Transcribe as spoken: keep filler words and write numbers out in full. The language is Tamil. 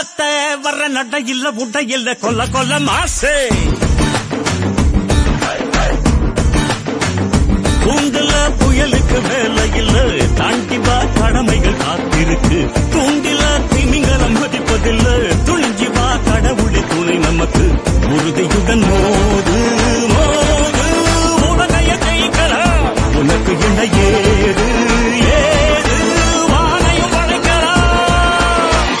காத்த வர்ற நட இல்ல உட இல்ல கொல்ல கொல்ல மாசே கூண்டுல புயலுக்கு வேலை இல்ல தாண்டி வா கடமைகள் காத்திருக்கு.